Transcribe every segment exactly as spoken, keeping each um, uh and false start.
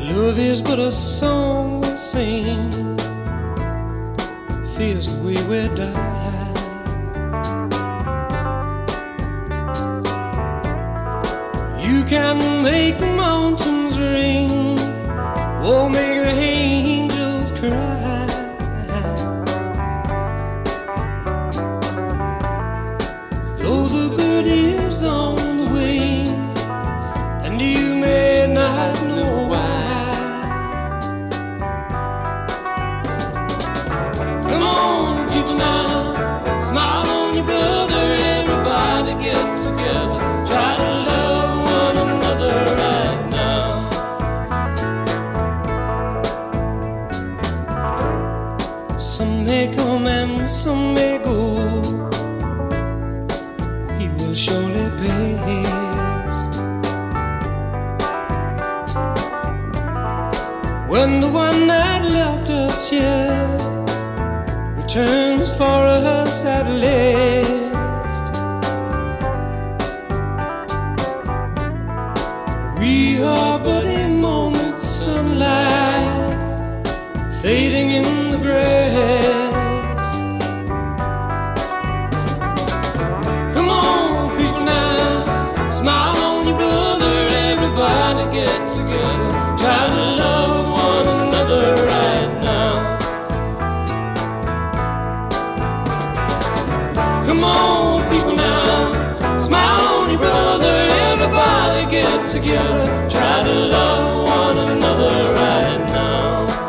Love is but a song we sing, fears the way we die. You can make the mountains ring, or make the angels cry. Though the bird is on the wing, and you may not know why. Come on, people now, smile on your brother. Everybody get together, try to love one another right now. Some may come and some may go, we will surely pass. When the one that left us here returns for us at last, we are but a moment's sunlight fading in the grass. Come on, people now, smile on your brother. Everybody get together, try to love one another right now. Come on, people now, smile on your brother. Everybody get together, try to love one another right now.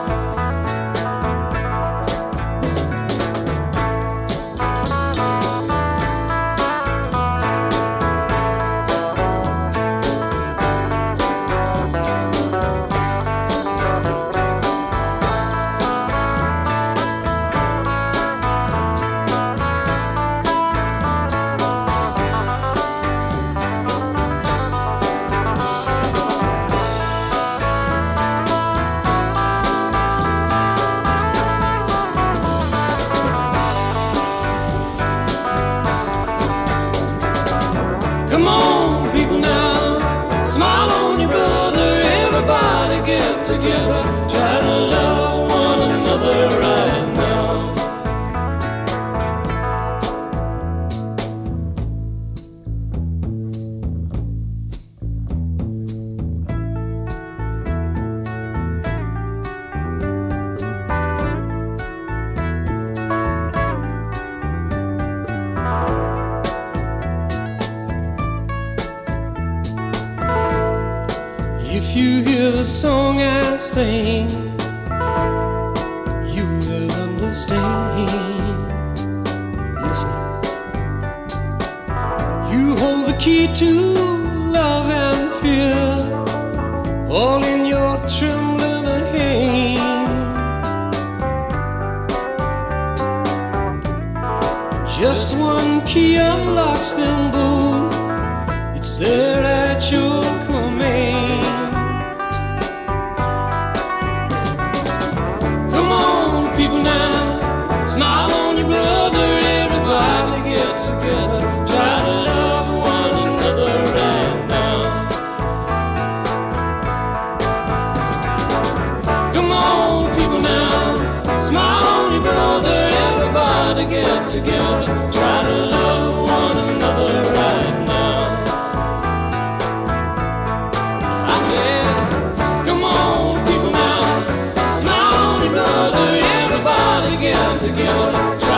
Come on, people now, smile on your brother. Everybody get together, try to love one another right now. If you hear the song I sing, you will understand. Listen, you hold the key to love and fear, all in your trembling hand. Just one key unlocks them both, it's there at your command. People now, smile on your brother. Everybody get together, try to love one another right now. Come on, people now, smile on your brother. Everybody get together, try to love one another right now. I said, come on, people now, smile on your brother. Everybody get together.